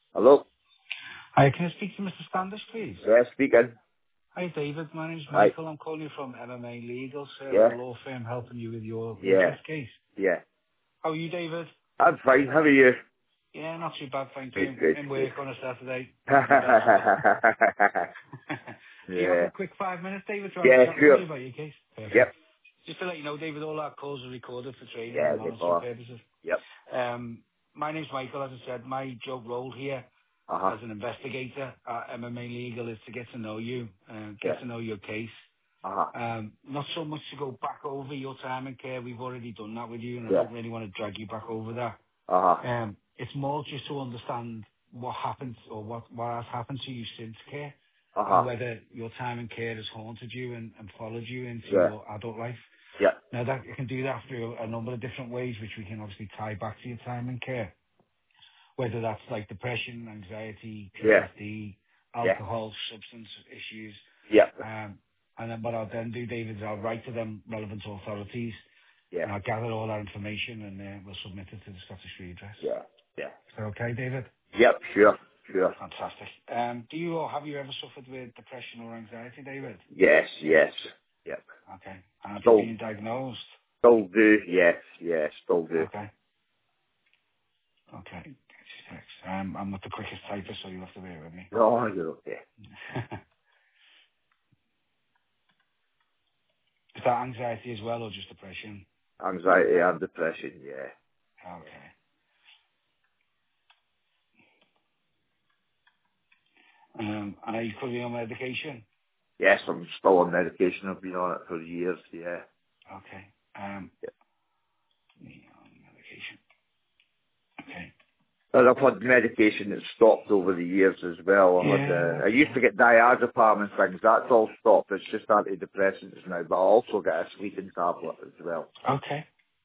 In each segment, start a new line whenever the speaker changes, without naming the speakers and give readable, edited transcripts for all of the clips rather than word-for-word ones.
Hello?
Hi, can I speak to Mr. Standish, please?
Yeah, speaking.
Hi, David. My name's
Hi.
Michael. I'm calling you from MMA Legal, sir. We're
Yeah,
a law firm helping you with your
yeah,
redress case.
yeah.
How are you, David?
I'm fine. How are you?
Yeah, not too bad, thank
Good,
you.
good,
In
good.
work on a Saturday. Not too bad at all. Do you have
Yeah.
a quick 5 minutes, David, to have a
Yeah,
chat with me
sure.
about your case? Perfect.
Yep.
Just to let you know, David, all our calls are recorded for training
Yeah,
and
good
monitoring
boss.
purposes.
Yep.
My name's Michael, as I said. My job role here
Uh-huh.
as an investigator at MMA Legal is to get to know you, get
Yeah.
to know your case.
Uh-huh.
Not so much to go back over your time in care. We've already done that with you, and I
Yeah.
don't really want to drag you back over that.
Uh-huh.
It's more just to understand what happened or what has happened to you since care, and
Uh-huh.
whether your time in care has haunted you and followed you into
Yeah.
your adult life.
Yeah.
Now, that you can do that through a number of different ways, which we can obviously tie back to your time in care, whether that's like depression, anxiety,
Yeah.
PTSD,
Yeah.
alcohol, substance issues.
Yeah.
And then what I'll then do, David, is I'll write to them relevant authorities,
Yeah.
and I'll gather all that information, and we'll submit it to the Scottish Redress.
Yeah. Yeah.
Is that okay, David?
Yep, sure. Sure.
Fantastic. Do you or have you ever suffered with depression or anxiety, David?
Yes, yes. Yep.
Okay. And have you
Still,
been diagnosed?
still do. Yes, yes, still do.
Okay. Okay. I'm not the quickest typer, so you'll have to bear with me.
No, you're okay.
Is that anxiety as well, or just depression?
Anxiety and depression, yeah.
Okay. And are you currently on medication?
Yes, I'm still on medication. I've been on it for years, yeah.
Okay. Me on medication. Okay.
And I've had medication that stopped over the years as well.
Yeah,
I used to get diazepam and things. That's all stopped. It's just antidepressants now. But I also get a sleeping tablet as well.
okay.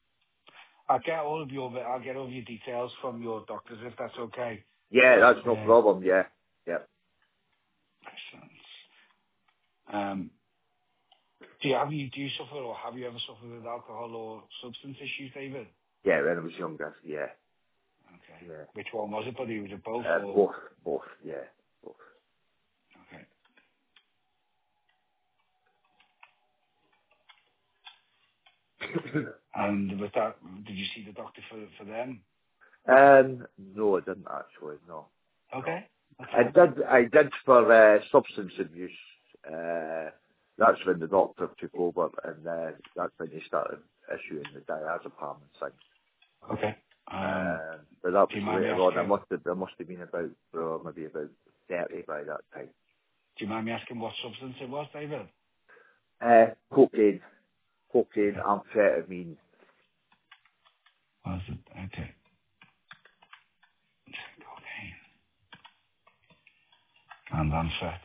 I'll get all your details from your doctors if that's okay.
Yeah, that's no
Uh,
problem. Yeah, yeah.
excellent. Do you suffer or have you ever suffered with alcohol or substance issues, David?
Yeah, when I was younger. Yeah,
Okay.
yeah.
Which one was it, buddy? Was it both or?
Both. Yeah, both.
Okay. And with that, did you see the doctor for them?
No, I didn't actually. No, no.
Okay. That's fine.
I did for substance abuse. That's when the doctor took over, and that's when they started issuing the diazepam and things.
Okay.
But that
Do
was
you mind me
later on.
asking?
I must have been about maybe about 30 by that time.
Do you mind me asking what substance it was, David?
Cocaine,
Okay.
amphetamine.
Was it? Okay. Cocaine. And Ansets.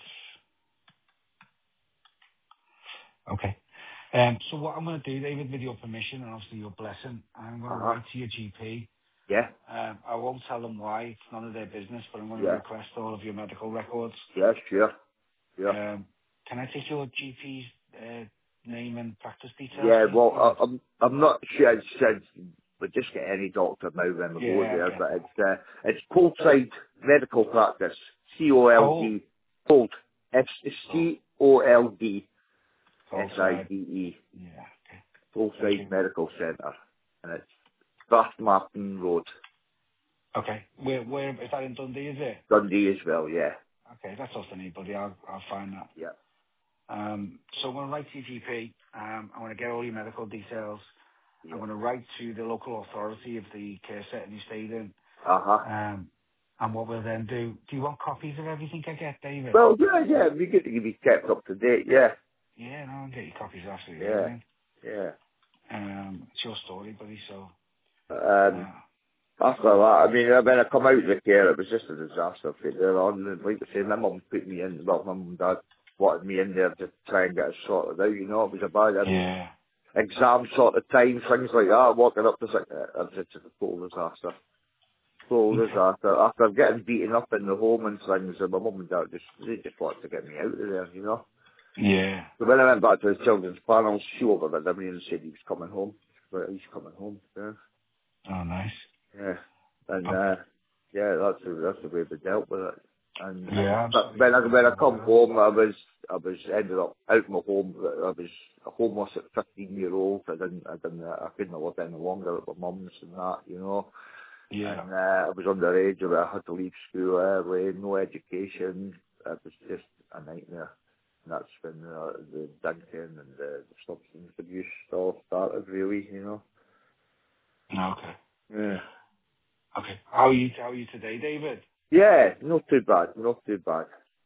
Okay. So what I'm going to do, David, with your permission and obviously your blessing, I'm going to
Uh huh.
write to your GP.
Yeah,
I won't tell them why. It's none of their business, but I'm going to
yeah,
request all of your medical records.
yeah, sure, sure.
Can I take your GP's name and practice details,
Yeah,
please,
well,
David?
I'm not sure. It said we just get any doctor now when we go
Yeah, I
there,
get
but
that.
it's Coldside Medical Practice,
Cole?
COLD, Cold, it's
Oh,
COLD,
Coleside.
SIDE,
Yeah, okay. Thank
Coldside
you.
Medical Centre, and it's Strathmartin Road,
Okay. Where is that in Dundee, is it?
Dundee as well. Yeah,
Okay, that's all I need, buddy. I'll find that.
yeah,
So I'm going to write to your GP. I'm going to get all your medical details. I'm
yeah.
going to write to the local authority of the care setting you stayed in.
Uh huh.
And what we'll then do you want copies of everything I get, David?
Well, yeah, it'd be good to be kept up to date. Yeah,
Yeah, no, I'll get you copies of absolutely
yeah,
everything.
yeah.
It's your story, buddy, so...
Um,
Uh,
After that, I mean, when I come out of the care, it was just a disaster from there on. And like I say, my mum put me in, well, my mum and dad wanted me in there to try and get it sorted out, you know, it was a bad, I mean,
yeah,
exam sort of time, things like that, walking up to it was just a total disaster. Total
okay.
disaster. After getting beaten up in the home and things, and my mum and dad they just wanted to get me out of there, you know.
Yeah.
So when I went back to the children's panel, she overrid me and said he was coming home. But he's coming home, yeah.
Oh, nice.
Yeah. And,
Okay.
Yeah, that's the way we dealt with it. And
Yeah,
but
absolutely.
when I come home, I was ended up out of my home. I was homeless at 15-year-old. I couldn't live any longer at my mum's and that, you know.
Yeah.
And I was underage. I had to leave school early. No education. It was just a nightmare. And that's when the drinking and the substance abuse all started, really, you know.
Okay.
Yeah.
Okay. How are you today, David?
Yeah, not too bad. Not too bad.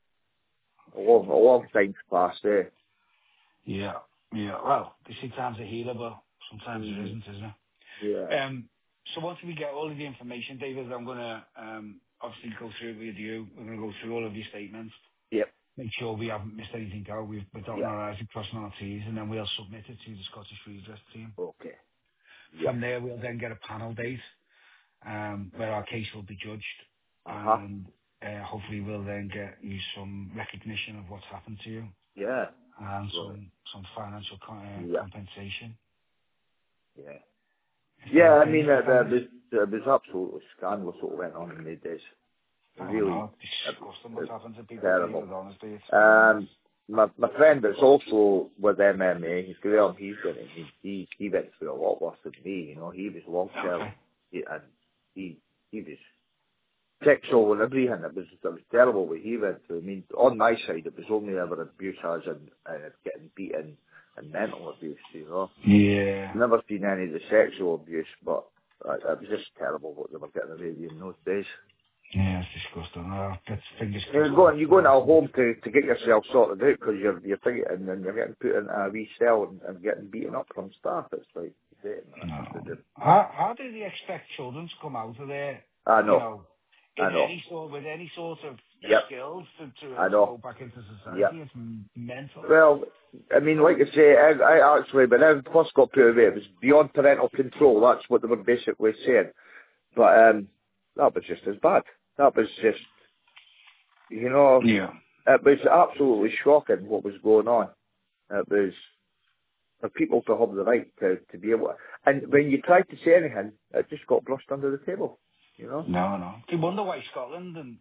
A long time's passed, eh?
Yeah. Yeah. Well, they say time's a healer, but sometimes it isn't, isn't it?
Yeah.
So once we get all of the information, David, I'm going to obviously go through it with you. We're going to go through all of your statements,
Yep.
make sure we haven't missed anything out. We're dotting
Yep.
our I's and crossing our T's, and then we'll submit it to the Scottish Redress team.
Okay.
From
Yep.
there, we'll then get a panel date where our case will be judged,
Uh-huh.
and hopefully we'll then get you some recognition of what's happened to you
Yeah.
and
Right.
some financial
Yeah.
compensation.
Yeah.
Is that
Yeah, I
okay,
mean,
Mr. Fennis?
it was absolutely scandalous what went on in the days.
Oh
Really,
no, disgusting what's happened to people,
terrible.
David, honestly. It's
My friend is also with MMA. He's Graham. He went through a lot worse than me. You know, he was long term,
okay.
and he was sexual and everything. It was terrible what he went through. I mean, on my side, it was only ever abuse as in getting beaten and mental abuse. You know,
Yeah.
never seen any of the sexual abuse, but it was just terrible what they were getting away with in those days.
Yeah, it's disgusting. Oh, that's fingers
You're
crossed.
going to a home to get yourself sorted out because you're thinking and then you're getting put in a wee cell and getting beaten up from staff. It's like,
No.
man.
How do they expect children to come out of there,
I
you
know,
know,
I know.
with any sort of
Yep,
skills
I
to
know.
go back into society?
Yep.
It's mental.
Well, I mean, like I say, I actually, when I first got put away, it was beyond parental control. That's what they were basically saying. But that was just as bad. That was just, you know,
Yeah.
it was absolutely shocking what was going on. It was for people to have the right to be able to, and when you tried to say anything, it just got brushed under the table, you know?
No, no. You wonder why Scotland and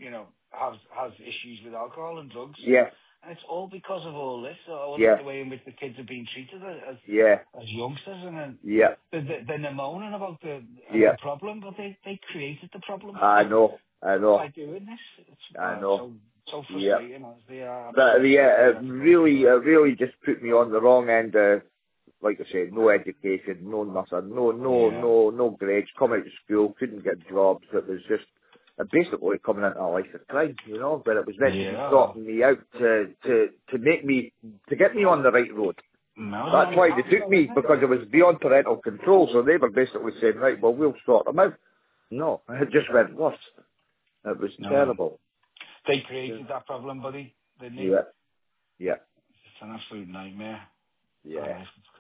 has issues with alcohol and drugs,
Yeah,
and it's all because of all this, all
yeah,
the way in which the kids are being treated
yeah,
as youngsters, and then
yeah,
they're moaning about the
yeah.
problem, but they created the problem
I know,
by doing this.
I know.
So
Yeah.
frustrating as they are. I'm
But
sorry to
yeah,
hear
it
that you're going through that.
really just put me on the wrong end. Like I said, no education, no nothing,
Yeah,
no grades. Come out of school, couldn't get jobs. It was just basically coming into a life of crime, you know. But it was meant to be
yeah.
sorting me out to make me to get me on the right road.
No,
That's
no, it
why they
has
took
though,
me
isn't it?
because it was beyond parental control. So they were basically saying, right, well, we'll sort them out. No, it just went worse. It was
No,
terrible.
they
Yeah,
created that problem, buddy, didn't they?
yeah, yeah.
It's an absolute nightmare.
Yeah.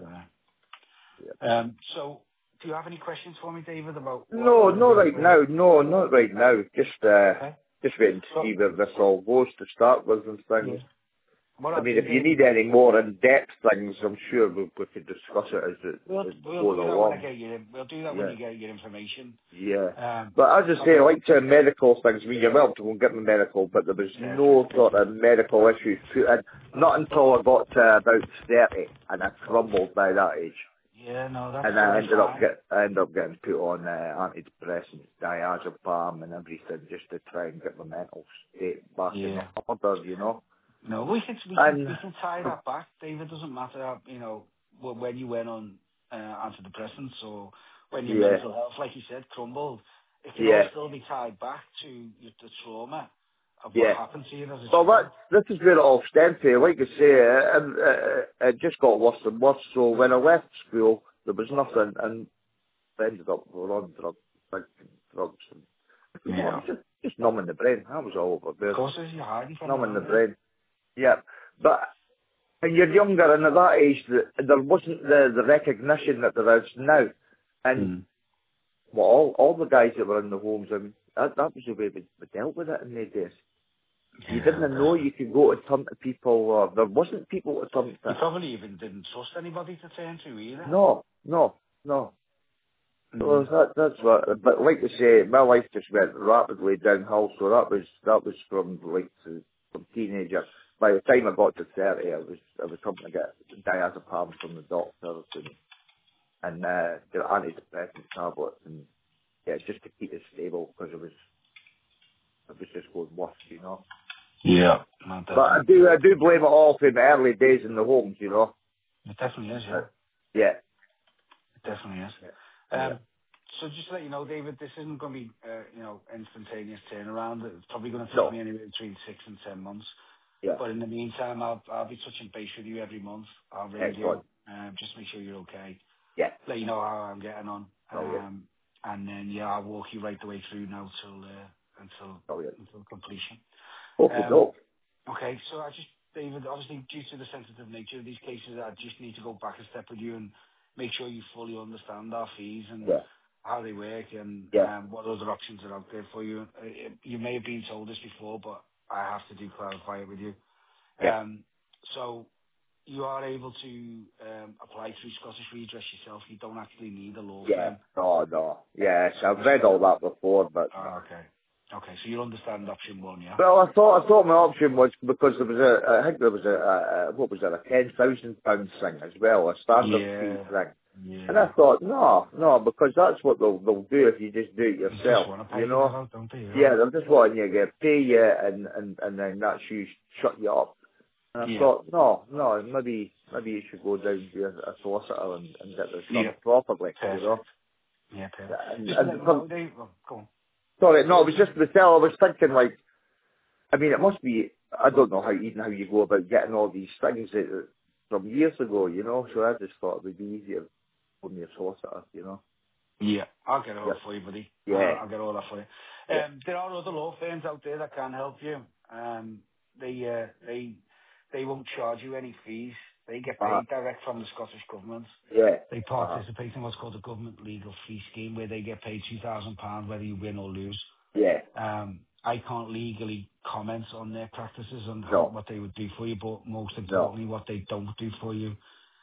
Yeah.
So, do you have any questions for me, David, about
No,
what the
not
best
right
way?
now. No, not right now.
Okay.
Just waiting to
So,
see where this all goes to start with and
yeah.
things.
What
I
I'll
mean,
do,
if you
David,
need any more in-depth things, I'm sure we could discuss it as it
we'll
goes
do that when I
along.
get you. We'll do that when
Yeah,
you get your information.
yeah.
Um,
But as I say,
okay.
like to medical things, I mean, you're welcome to go and get me medical, but there was no
Perfect.
sort of medical issues put in. Not until I got to about 30, and I crumbled by that age.
Yeah, no, that's
And
totally fine.
I ended up getting put on antidepressants, diazepam and everything just to try and get my mental state back in
Yeah.
order, you know.
No,
And
we can tie that back, Dave. It doesn't matter, when you went on antidepressants or when your
yeah,
mental health, like you said, crumbled. It can all
yeah,
still be tied back to the trauma of what
yeah.
happened to you as a
Well,
child.
this is where it all stemmed from. Like I say, it just got worse and worse. So when I left school, there was nothing, and I ended up on drugs, and you know,
Yeah.
just numbing the brain. That was all over
Of
there,
course, you're hiding from it,
numbing the
aren't you?
brain. Yeah, but when you're younger and at that age, there wasn't the recognition that there is now. And
Mm.
well, all the guys that were in the homes, I mean, that was the way we dealt with it in the days. You
Yeah.
didn't know you could go to turn to people, or there wasn't people to turn
You
to.
probably even didn't trust anybody to turn to either.
No, no, no. Well, that's what, but like I say, my life just went rapidly downhill, so that was from from teenager. By the time I got to 30, I was coming to get diazepam from the doctors and the antidepressant tablets and, yeah, just to keep it stable, because it was just going worse, you know.
Yeah. No,
But I do blame it all for the early days in the homes, you know.
it definitely is, yeah.
Yeah.
It definitely is.
Yeah.
So just to let you know, David, this isn't going to be, instantaneous turnaround. It's probably going to take
No.
me anywhere between 6 and 10 months.
Yeah.
But in the meantime, I'll be touching base with you every month. I'll ring you,
Excellent.
just make sure you're okay.
Yeah.
Let you know how I'm getting on.
Brilliant.
And then, yeah, I'll walk you right the way through now
Brilliant.
until completion.
Okay,
Um,
no.
Okay, so David, obviously due to the sensitive nature of these cases, I just need to go back a step with you and make sure you fully understand our fees and
Yeah.
how they work and
Yeah.
what other options are out there for you. You may have been told this before, but I have to clarify it with you.
Yeah.
So you are able to apply through Scottish Redress yourself. You don't actually need a law
Yeah.
firm.
No. Yes, I've read all that before, but no.
Okay. Okay, so you understand option one, yeah?
Well, I thought my option was because there was I think there was what was it, a £10,000 thing as well, a standard fee
Yeah.
thing. And I
Yeah.
thought, no, because that's what they'll do if you just do it
You just
yourself,
want to
you
pay you that
know?
out, don't you?
Yeah, they're just wanting you to get pay you and then that's you shut you up. And I
Yeah.
thought, no, maybe you should go down to a solicitor and get this
Yeah.
done properly, you know?
Perfect. Yeah, perfect.
And,
Just to let
and
you know, Dave, go on.
sorry, no, it was just myself. I was thinking, like, I mean, it must be, I don't know how you go about getting all these things from years ago, you know, so I just thought it would be easier for me a solicitor, you know.
Yeah, I'll get it all
Yeah,
for you, buddy.
yeah,
I'll get all that for you.
yeah.
There are other law firms out there that can help you. They won't charge you any fees. They get
Uh-huh,
paid direct from the Scottish Government.
yeah,
They
uh-huh,
participate in what's called the Government Legal Fee Scheme, where they get paid £2,000 whether you win or lose.
yeah,
I can't legally comment on their practices and
no,
what they would do for you, but most
no,
importantly, what they don't do for you.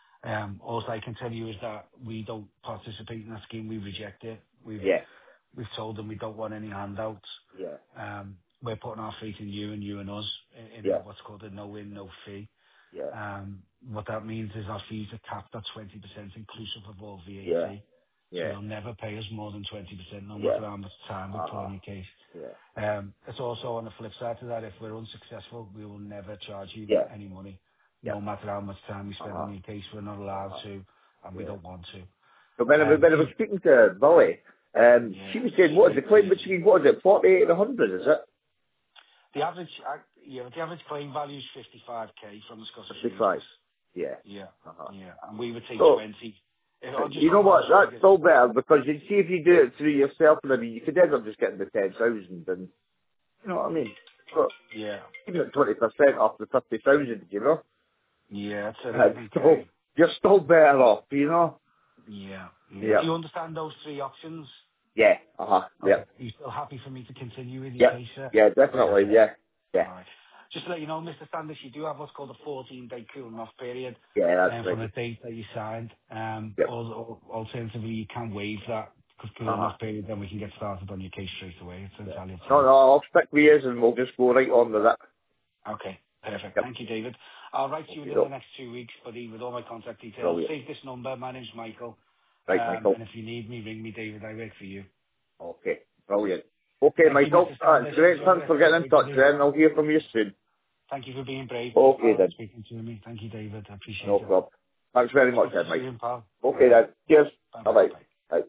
All I can tell you is that we don't participate in that scheme. We reject it.
yeah,
We've told them we don't want any handouts.
yeah,
We're putting our faith in you and us in
yeah,
what's called a no-win, no-fee.
yeah,
What that means is our fees are capped at 20% inclusive of all
yeah,
VAT. So
yeah,
you'll never pay us more than 20%, no
yeah,
matter how much time we put
uh-huh,
on your case.
yeah,
It's also on the flip side to that, if we're unsuccessful, we will never charge you
yeah,
any money.
yeah,
No matter how much time we spend
uh-huh,
on your case, we're not allowed
uh-huh,
to, and we
yeah.
don't want to.
But when I was
You,
speaking to Billy,
yeah,
she was saying,
she's
what is
very
the claim
crazy.
between, what is it, 48 and 100, is it?
The average, the average claim value is 55k from the Scottish
55.
Redress.
Yeah.
Yeah,
Uh-huh.
yeah, and we would take
So,
20. I'll just
you know
run
what,
those
that's
figures.
still better, because you see if you do it through yourself, and I mean, you could end up just getting the 10,000, and, you know what I mean? But
Yeah,
even at 20% off the 50,000, you know?
yeah, it's
And
11k.
so, you're still better off, you know?
Yeah, yeah. Do
Yeah.
you understand those three options?
Yeah. Uh-huh. Yeah.
Okay. Are you still happy for me to continue with your
Yeah.
case, sir?
Yeah, definitely,
Perfect.
yeah. Yeah.
All right. Just to let you know, Mr. Standish, you do have what's called a 14-day cooling off period
Yeah, that's
from
right.
the date that you signed.
Yep.
Alternatively, you can waive that cooling
Uh-huh.
off period, then we can get started on your case straight away. It's
Yeah.
entirely up to
No,
you.
I'll stick with yours and we'll just go right on with it.
Okay, perfect.
Yep.
Thank you, David. I'll write to you
Okay,
within the
no.
next 2 weeks, buddy, with all my contact details.
Brilliant.
Save this number. My name's Michael.
Right, Michael.
And if you need me, ring me, David. I work for you.
Okay, brilliant. Okay,
Thank you,
Michael,
Mr.
that's
Standish.
great.
Enjoy the
Thanks
rest
for
of your
getting in
day,
touch
buddy.
then. I'll hear from you soon.
Thank you for being brave, Mr.
Okay
Fowler,
then,
speaking to me. Thank you, David. I appreciate
no
it.
problem. Thanks very much
Speak to
then,
you
Mike.
soon, pal.
Okay then, cheers.
Bye-bye.
Bye-bye.
Bye.